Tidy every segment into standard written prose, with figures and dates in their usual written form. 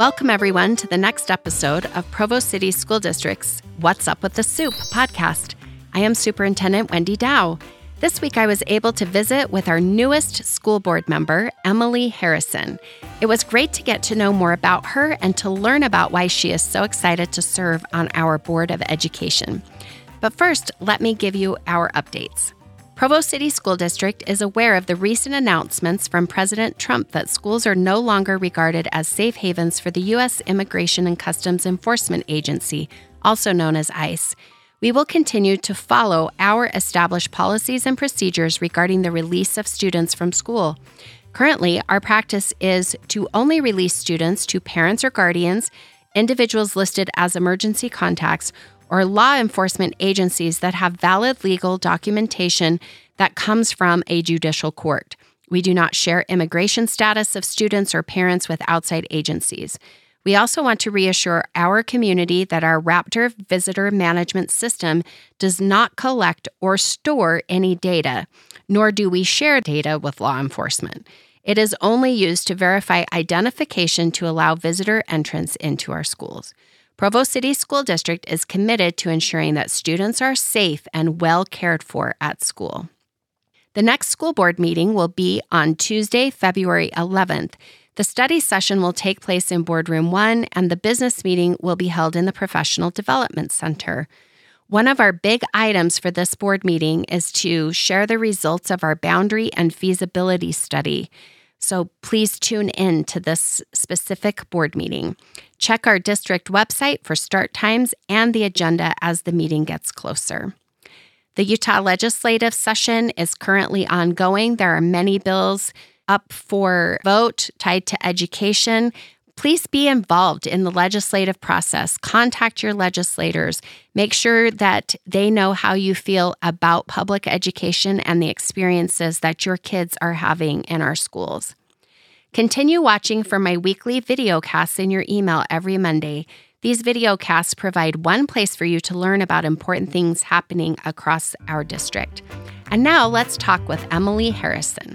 Welcome, everyone, to the next episode of Provo City School District's What's Up with the Soup podcast. I am Superintendent Wendy Dow. This week, I was able to visit with our newest school board member, Emily Harrison. It was great to get to know more about her and to learn about why she is so excited to serve on our Board of Education. But first, let me give you our updates. Provo City School District is aware of the recent announcements from President Trump that schools are no longer regarded as safe havens for the U.S. Immigration and Customs Enforcement Agency, also known as ICE. We will continue to follow our established policies and procedures regarding the release of students from school. Currently, our practice is to only release students to parents or guardians, individuals listed as emergency contacts, or law enforcement agencies that have valid legal documentation that comes from a judicial court. We do not share immigration status of students or parents with outside agencies. We also want to reassure our community that our Raptor Visitor Management System does not collect or store any data, nor do we share data with law enforcement. It is only used to verify identification to allow visitor entrance into our schools. Provo City School District is committed to ensuring that students are safe and well cared for at school. The next school board meeting will be on Tuesday, February 11th. The study session will take place in Boardroom 1, and the business meeting will be held in the Professional Development Center. One of our big items for this board meeting is to share the results of our boundary and feasibility study. So please tune in to this specific board meeting. Check our district website for start times and the agenda as the meeting gets closer. The Utah legislative session is currently ongoing. There are many bills up for vote tied to education. Please be involved in the legislative process. Contact your legislators. Make sure that they know how you feel about public education and the experiences that your kids are having in our schools. Continue watching for my weekly videocasts in your email every Monday. These videocasts provide one place for you to learn about important things happening across our district. And now let's talk with Emily Harrison.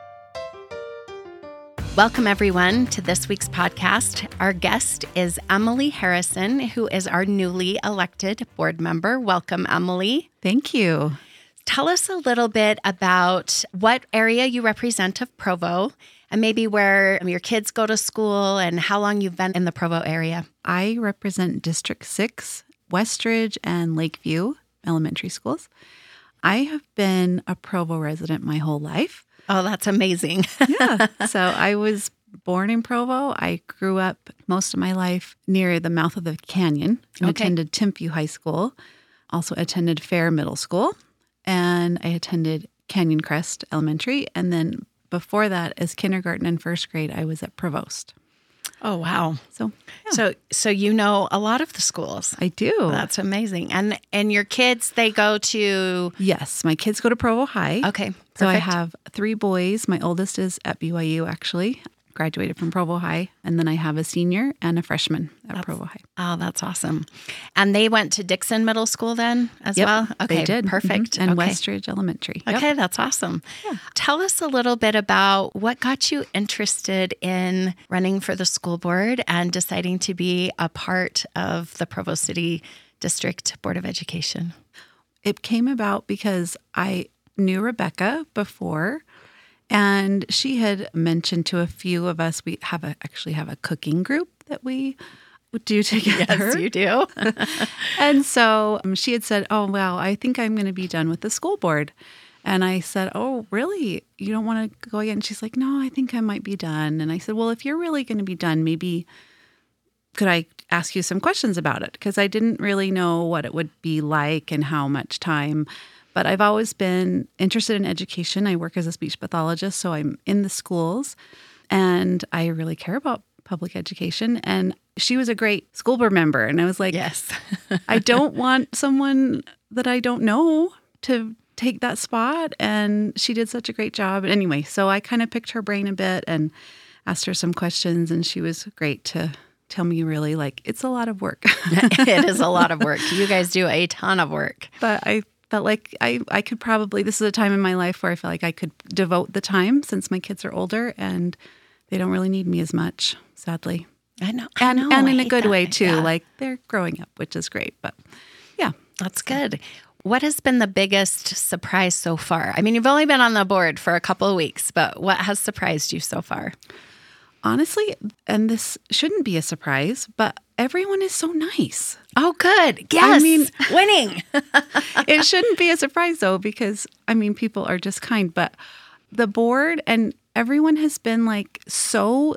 Welcome, everyone, to this week's podcast. Our guest is Emily Harrison, who is our newly elected board member. Welcome, Emily. Thank you. Tell us a little bit about what area you represent of Provo and maybe where your kids go to school and how long you've been in the Provo area. I represent District 6, Westridge, and Lakeview elementary schools. I have been a Provo resident my whole life. Oh, that's amazing. Yeah. So I was born in Provo. I grew up most of my life near the mouth of the canyon and attended Timpview High School. Also attended Fair Middle School. And I attended Canyon Crest Elementary. And then before that, as kindergarten and first grade, I was at Provost. Oh, wow. So, yeah. So you know a lot of the schools. I do. That's amazing. And your kids, they go to... Yes, my kids go to Provo High. Okay, perfect. So I have 3 boys. My oldest is at BYU, actually. Graduated from Provo High. And then I have a senior and a freshman at Provo High. Oh, that's awesome. And they went to Dixon Middle School then as well? Okay, they did. Perfect. Mm-hmm. And Westridge Elementary. Okay, that's awesome. Yeah. Tell us a little bit about what got you interested in running for the school board and deciding to be a part of the Provo City District Board of Education. It came about because I knew Rebecca before. And she had mentioned to a few of us, we actually have a cooking group that we do together. Yes, you do. And so she had said, oh, well, I think I'm going to be done with the school board. And I said, oh, really? You don't want to go again? And she's like, no, I think I might be done. And I said, well, if you're really going to be done, maybe could I ask you some questions about it? Because I didn't really know what it would be like and how much time. But I've always been interested in education. I work as a speech pathologist, so I'm in the schools, and I really care about public education. And she was a great school board member, and I was like, yes, I don't want someone that I don't know to take that spot. And she did such a great job. Anyway, so I kind of picked her brain a bit and asked her some questions, and she was great to tell me really like, it's a lot of work. It is a lot of work. You guys do a ton of work. But I felt like I could probably, this is a time in my life where I feel like I could devote the time since my kids are older and they don't really need me as much, sadly. I know. And in a good way, that. too. Yeah. Like, they're growing up, which is great. But yeah. That's good. What has been the biggest surprise so far? I mean, you've only been on the board for a couple of weeks, but what has surprised you so far? Honestly, and this shouldn't be a surprise, but everyone is so nice. Oh, good. Yes. I mean, winning. It shouldn't be a surprise, though, because, I mean, people are just kind. But the board and everyone has been like so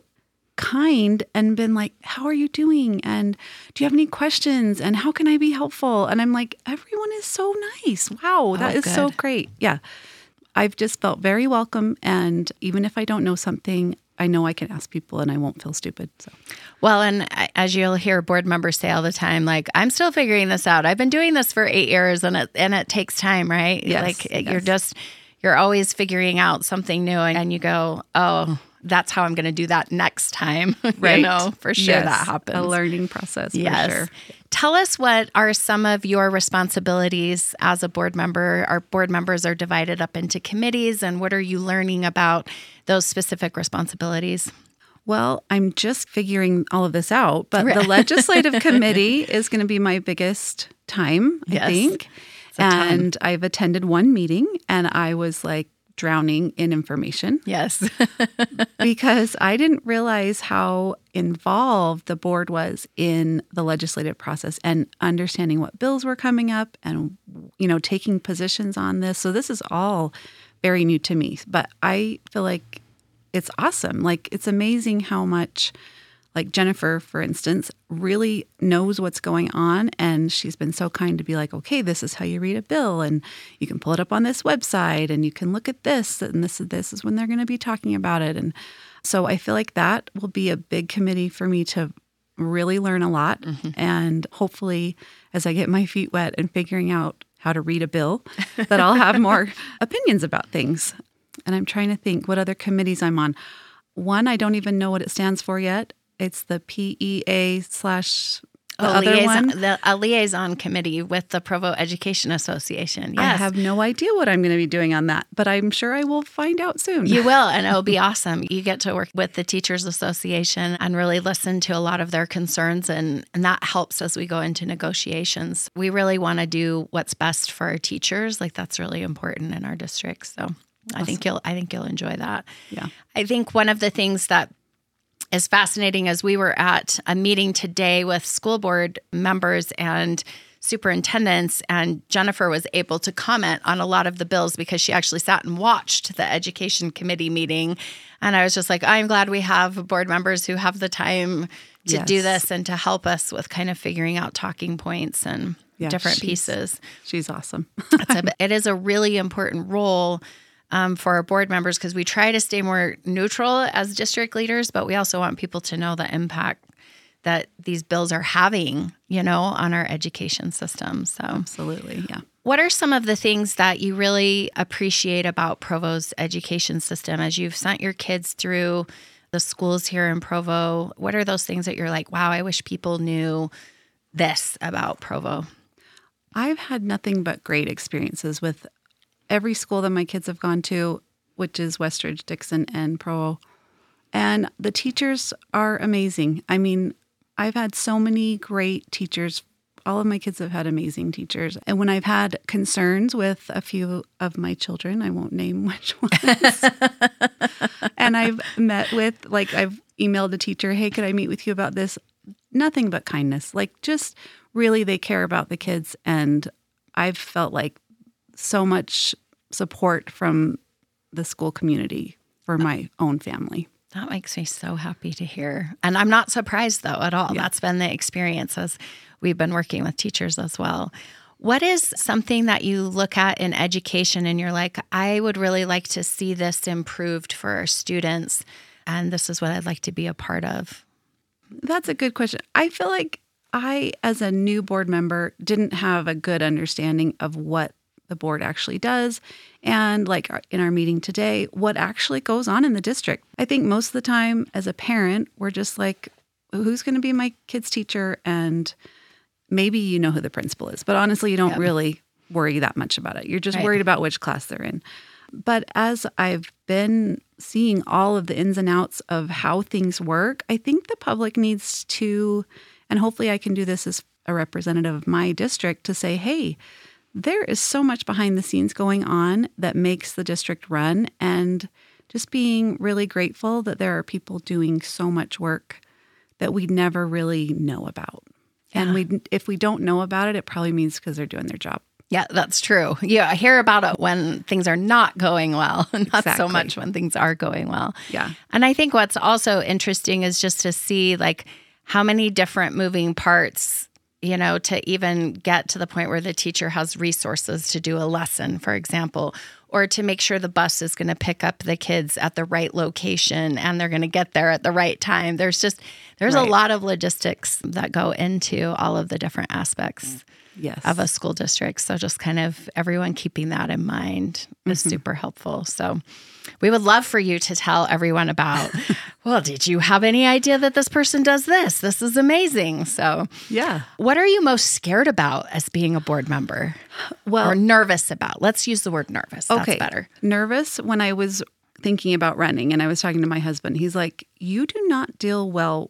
kind and been like, how are you doing? And do you have any questions? And how can I be helpful? And I'm like, everyone is so nice. Wow, that is so great. Yeah. I've just felt very welcome. And even if I don't know something, I know I can ask people and I won't feel stupid. So, well, and as you'll hear board members say all the time, like, I'm still figuring this out. I've been doing this for 8 years and it takes time, right? Yes, Like you're always figuring out something new and you go, oh, that's how I'm going to do that next time. Right. You know, for sure that happens. A learning process, yes. for sure. Tell us, what are some of your responsibilities as a board member? Our board members are divided up into committees, and what are you learning about those specific responsibilities? Well, I'm just figuring all of this out, but the legislative committee is going to be my biggest time, I think. And I've attended one meeting and I was like drowning in information. Yes. Because I didn't realize how involved the board was in the legislative process and understanding what bills were coming up and, you know, taking positions on this. So this is all very new to me, but I feel like it's awesome. Like, it's amazing how much, like Jennifer, for instance, really knows what's going on. And she's been so kind to be like, okay, this is how you read a bill. And you can pull it up on this website and you can look at this. And this is when they're going to be talking about it. And so I feel like that will be a big committee for me to really learn a lot. Mm-hmm. And hopefully, as I get my feet wet and figuring out how to read a bill, that I'll have more opinions about things. And I'm trying to think what other committees I'm on. One, I don't even know what it stands for yet. It's the PEA / a liaison committee with the Provo Education Association. Yes. I have no idea what I'm going to be doing on that, but I'm sure I will find out soon. You will, and it'll be awesome. You get to work with the Teachers Association and really listen to a lot of their concerns, and that helps as we go into negotiations. We really want to do what's best for our teachers. Like, that's really important in our district. So awesome. I think you'll enjoy that. Yeah. I think one of the things that is fascinating as we were at a meeting today with school board members and superintendents, and Jennifer was able to comment on a lot of the bills because she actually sat and watched the education committee meeting. And I was just like, I'm glad we have board members who have the time to do this and to help us with kind of figuring out talking points and different pieces. She's awesome. It is a really important role for our board members, because we try to stay more neutral as district leaders, but we also want people to know the impact that these bills are having, you know, on our education system. So absolutely, yeah. What are some of the things that you really appreciate about Provo's education system as you've sent your kids through the schools here in Provo? What are those things that you're like, wow, I wish people knew this about Provo? I've had nothing but great experiences with every school that my kids have gone to, which is Westridge, Dixon, and Provo. And the teachers are amazing. I mean, I've had so many great teachers. All of my kids have had amazing teachers. And when I've had concerns with a few of my children, I won't name which ones, and I've met with, like, I've emailed a teacher, hey, could I meet with you about this? Nothing but kindness. Like, just really, they care about the kids. And I've felt like so much support from the school community for my own family. That makes me so happy to hear. And I'm not surprised, though, at all. Yeah. That's been the experience as we've been working with teachers as well. What is something that you look at in education and you're like, I would really like to see this improved for our students, and this is what I'd like to be a part of? That's a good question. I feel like I, as a new board member, didn't have a good understanding of what the board actually does, and like in our meeting today, what actually goes on in the district. I think most of the time as a parent, we're just like, who's going to be my kid's teacher? And maybe you know who the principal is, but honestly, you don't really worry that much about it. You're just worried about which class they're in. But as I've been seeing all of the ins and outs of how things work, I think the public needs to, and hopefully I can do this as a representative of my district, to say, hey, there is so much behind the scenes going on that makes the district run, and just being really grateful that there are people doing so much work that we never really know about. Yeah. And if we don't know about it, it probably means because they're doing their job. Yeah, that's true. Yeah, I hear about it when things are not going well, not so much when things are going well. Yeah. And I think what's also interesting is just to see like how many different moving parts, to even get to the point where the teacher has resources to do a lesson, for example, or to make sure the bus is going to pick up the kids at the right location and they're going to get there at the right time. There's a lot of logistics that go into all of the different aspects of a school district. So just kind of everyone keeping that in mind is super helpful. So we would love for you to tell everyone about, well, did you have any idea that this person does this? This is amazing. So yeah. What are you most scared about as being a board member? Or nervous about? Let's use the word nervous. Okay. That's better. Nervous when I was thinking about running and I was talking to my husband. He's like, you do not deal well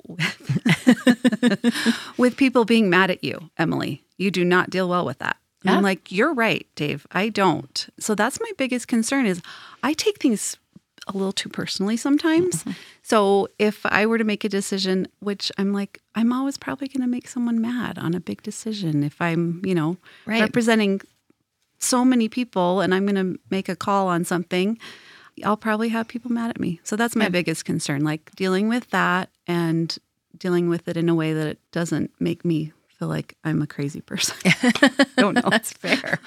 with people being mad at you, Emily. You do not deal well with that. And I'm like, you're right, Dave. I don't. So that's my biggest concern is I take things a little too personally sometimes. Mm-hmm. So if I were to make a decision, which I'm like, I'm always probably going to make someone mad on a big decision. If I'm, representing so many people and I'm going to make a call on something, I'll probably have people mad at me. So that's my biggest concern, like dealing with that and dealing with it in a way that it doesn't make me feel like I'm a crazy person. Don't know. That's fair.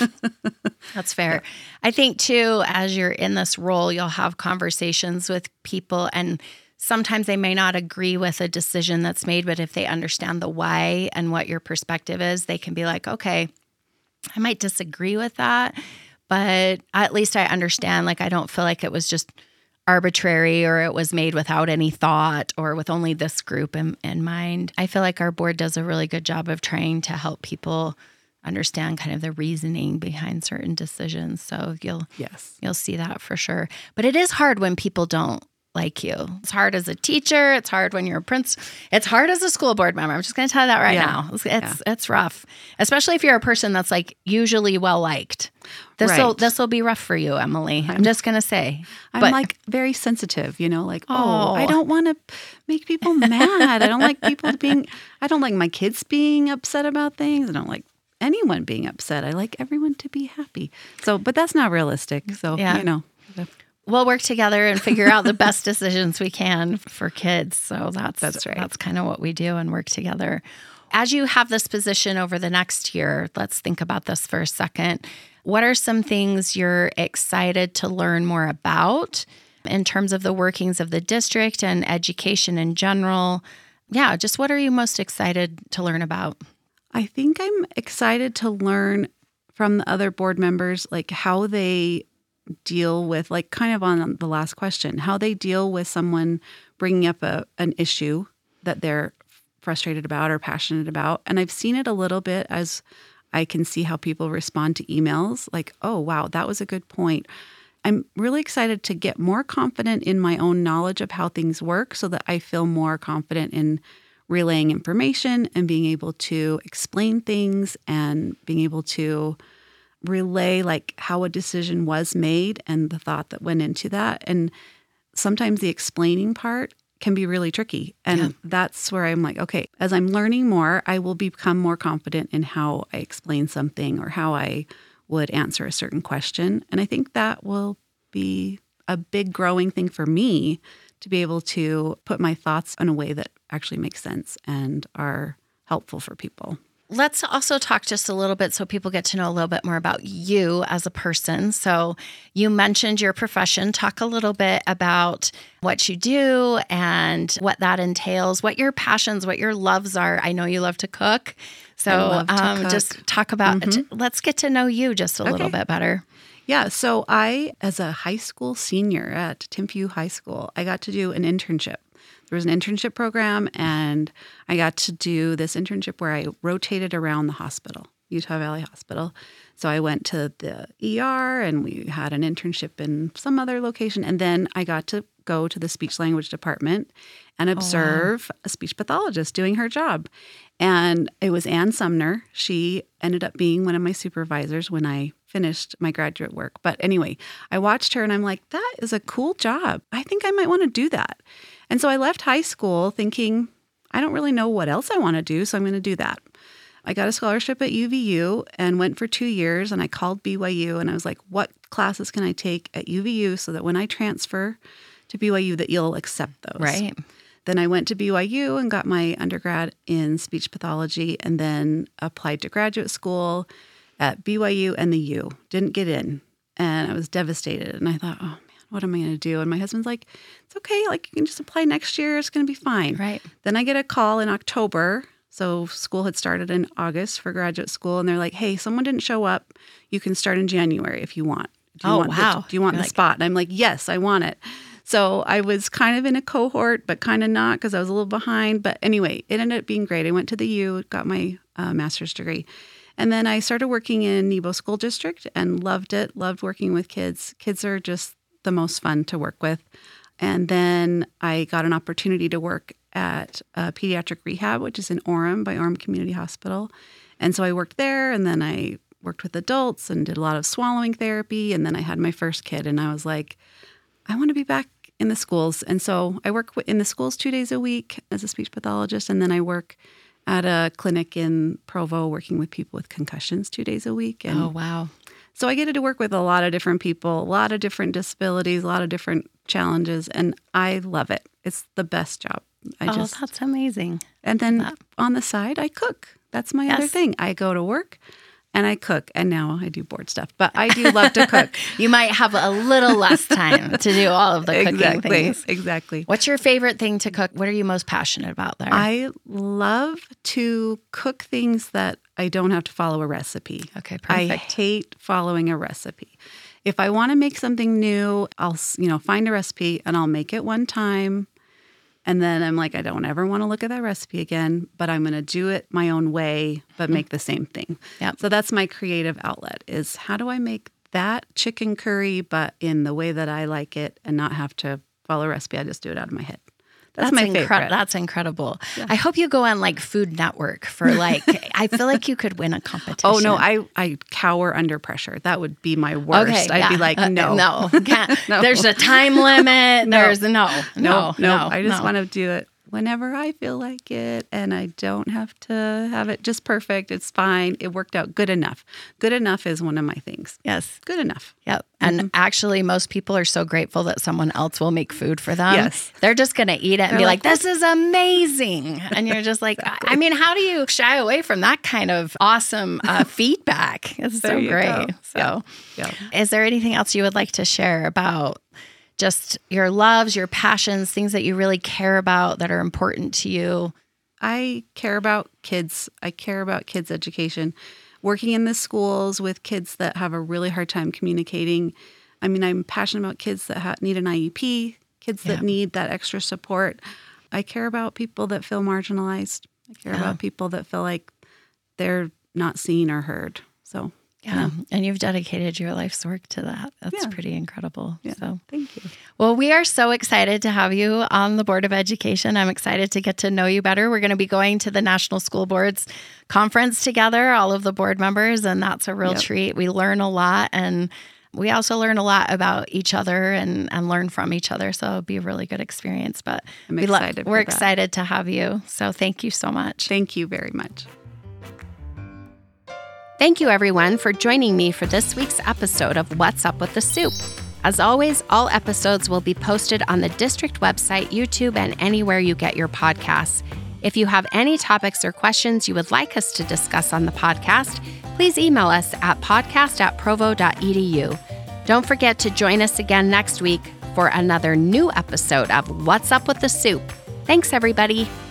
That's fair. Yeah. I think too, as you're in this role, you'll have conversations with people and sometimes they may not agree with a decision that's made, but if they understand the why and what your perspective is, they can be like, okay, I might disagree with that, but at least I understand, like, I don't feel like it was just arbitrary or it was made without any thought or with only this group in mind. I feel like our board does a really good job of trying to help people understand kind of the reasoning behind certain decisions. So you'll see that for sure. But it is hard when people don't like you. It's hard as a teacher. It's hard when you're a principal. It's hard as a school board member. I'm just going to tell you that right now. It's rough, especially if you're a person that's like usually well liked. This will be rough for you, Emily. I'm just going to say. I'm like very sensitive, I don't want to make people mad. I don't like I don't like my kids being upset about things. I don't like anyone being upset. I like everyone to be happy. So, but that's not realistic. So, we'll work together and figure out the best decisions we can for kids. So that's right. That's kind of what we do and work together. As you have this position over the next year, let's think about this for a second. What are some things you're excited to learn more about in terms of the workings of the district and education in general? Yeah, just what are you most excited to learn about? I think I'm excited to learn from the other board members, like how they deal with, like kind of on the last question, how they deal with someone bringing up an issue that they're frustrated about or passionate about. And I've seen it a little bit as I can see how people respond to emails like, oh, wow, that was a good point. I'm really excited to get more confident in my own knowledge of how things work so that I feel more confident in relaying information and being able to explain things and being able to relay like how a decision was made and the thought that went into that. And sometimes the explaining part can be really tricky. And that's where I'm like, okay, as I'm learning more, I will become more confident in how I explain something or how I would answer a certain question. And I think that will be a big growing thing for me to be able to put my thoughts in a way that actually makes sense and are helpful for people. Let's also talk just a little bit so people get to know a little bit more about you as a person. So you mentioned your profession. Talk a little bit about what you do and what that entails, what your passions, what your loves are. I know you love to cook. So just talk about, let's get to know you just a little bit better. Yeah. So I, as a high school senior at Timpview High School, I got to do an internship. There was an internship program, and I got to do this internship where I rotated around the hospital. Utah Valley Hospital. So I went to the ER and we had an internship in some other location. And then I got to go to the speech language department and observe a speech pathologist doing her job. And it was Ann Sumner. She ended up being one of my supervisors when I finished my graduate work. But anyway, I watched her and I'm like, that is a cool job. I think I might want to do that. And so I left high school thinking, I don't really know what else I want to do, so I'm going to do that. I got a scholarship at UVU and went for 2 years, and I called BYU and I was like, what classes can I take at UVU so that when I transfer to BYU that you'll accept those? Right. Then I went to BYU and got my undergrad in speech pathology and then applied to graduate school at BYU and the U. Didn't get in, and I was devastated. And I thought, oh, man, what am I going to do? And my husband's like, it's okay. Like, you can just apply next year. It's going to be fine. Right. Then I get a call in October. So school had started in August for graduate school. And they're like, hey, someone didn't show up. You can start in January if you want. Do you want the spot? And I'm like, yes, I want it. So I was kind of in a cohort, but kind of not because I was a little behind. But anyway, it ended up being great. I went to the U, got my master's degree. And then I started working in Nebo School District and loved it, loved working with kids. Kids are just the most fun to work with. And then I got an opportunity to work at pediatric rehab, which is in Orem by Orem Community Hospital. And so I worked there, and then I worked with adults and did a lot of swallowing therapy. And then I had my first kid, and I was like, I want to be back in the schools. And so I work in the schools 2 days a week as a speech pathologist, and then I work at a clinic in Provo working with people with concussions 2 days a week. And oh, wow. so I get to work with a lot of different people, a lot of different disabilities, a lot of different challenges, and I love it. It's the best job. That's amazing. And then on the side, I cook. That's my other thing. I go to work and I cook, and now I do board stuff. But I do love to cook. You might have a little less time to do all of the cooking things. Exactly. What's your favorite thing to cook? What are you most passionate about there? I love to cook things that I don't have to follow a recipe. Okay, perfect. I hate following a recipe. If I want to make something new, I'll find a recipe and I'll make it one time. And then I'm like, I don't ever want to look at that recipe again, but I'm going to do it my own way, but make the same thing. Yep. So that's my creative outlet is how do I make that chicken curry, but in the way that I like it and not have to follow a recipe. I just do it out of my head. That's my favorite. That's incredible. Yeah. I hope you go on like Food Network for I feel like you could win a competition. Oh, no, I cower under pressure. That would be my worst. Okay, I'd be like, no. No, can't. No. There's a time limit. No. There's no. I just want to do it whenever I feel like it, and I don't have to have it just perfect. It's fine. It worked out good enough. Good enough is one of my things. Yes. Good enough. Yep. And actually, most people are so grateful that someone else will make food for them. Yes. They're just going to eat it and be like, this is amazing. And you're just like, exactly. I mean, how do you shy away from that kind of awesome feedback? It's so great. So Is there anything else you would like to share about just your loves, your passions, things that you really care about that are important to you? I care about kids. I care about kids' education. Working in the schools with kids that have a really hard time communicating. I mean, I'm passionate about kids that need an IEP, kids that need that extra support. I care about people that feel marginalized. I care about people that feel like they're not seen or heard. So, and you've dedicated your life's work to that. That's pretty incredible. Yeah. So thank you. Well, we are so excited to have you on the Board of Education. I'm excited to get to know you better. We're going to be going to the National School Boards Conference together, all of the board members, and that's a real treat. We learn a lot, and we also learn a lot about each other and learn from each other. So it'll be a really good experience. But we're excited to have you. So thank you so much. Thank you very much. Thank you, everyone, for joining me for this week's episode of What's Up with the Soup. As always, all episodes will be posted on the district website, YouTube, and anywhere you get your podcasts. If you have any topics or questions you would like us to discuss on the podcast, please email us at podcast@provo.edu. Don't forget to join us again next week for another new episode of What's Up with the Soup. Thanks, everybody.